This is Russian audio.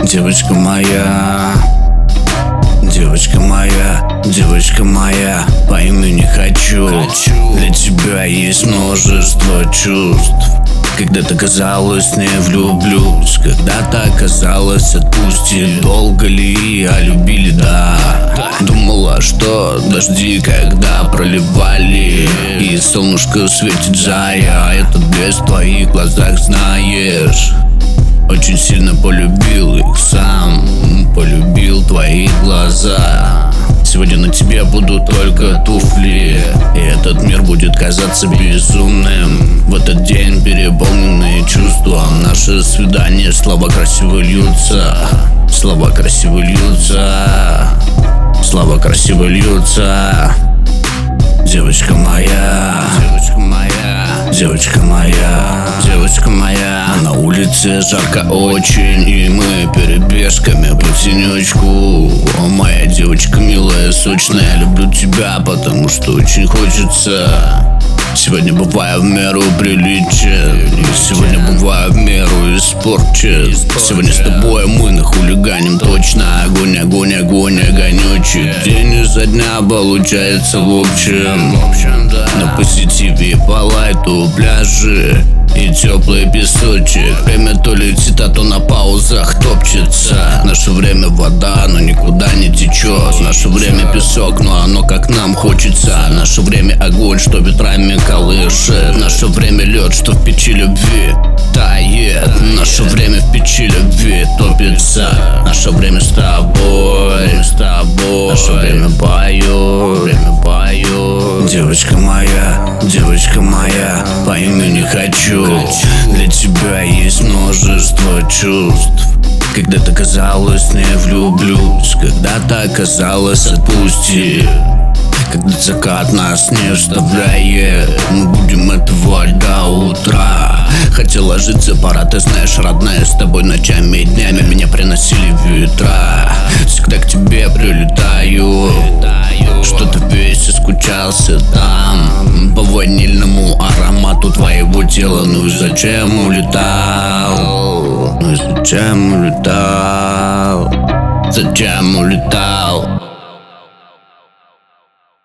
Девочка моя, девочка моя, девочка моя, по имени хочу. Для тебя есть множество чувств. Когда-то казалось, не влюблюсь, когда-то казалось, отпусти. Долго ли, а любили, да. Думала, что дожди, когда проливали, и солнышко светит зая, это блеск в твоих глазах, знаешь. Очень сильно полюбил их сам, полюбил твои глаза. Сегодня на тебе будут только туфли, и этот мир будет казаться безумным. В этот день переполненные чувства, наше свидание, слова красиво льются, слова красиво льются, слова красиво льются. Девочка моя, девочка моя, девочка моя, девочка моя. На улице жарко очень, и мы перебежками по тенечку. О, моя девочка милая, сочная, люблю тебя, потому что очень хочется. Сегодня бываю в меру приличен, сегодня бываю в меру испорчен. Сегодня с тобой мы нахулиганим точно. Огонь, огонь, огонь, огонечек. День изо дня получается в общем. На позитиве по лайту пляжи и теплый песочек. Время то летит, а то на паузах топчется. Наше время вода, но никуда не течет. Наше время песок, но оно как нам хочется. Наше время огонь, что ветрами колышет. Наше время лед, что в печи любви тает. Наше время в печи любви топится. Наше время с тобой, с тобой. Наше время пою, время пою. Девочка моя, по имени хочу. Для тебя есть множество чувств. Когда-то казалось, не влюблюсь, когда-то казалось, отпусти. Когда закат нас не вставляет, мы будем этого до утра. Хотел ложиться, пора, ты знаешь, родная, с тобой ночами и днями меня приносили ветра. Всегда к тебе прилетаю, что-то весь искучался там. По ванильному аромату твоего тела. Ну и зачем улетал? Ну и зачем улетал? Зачем улетал?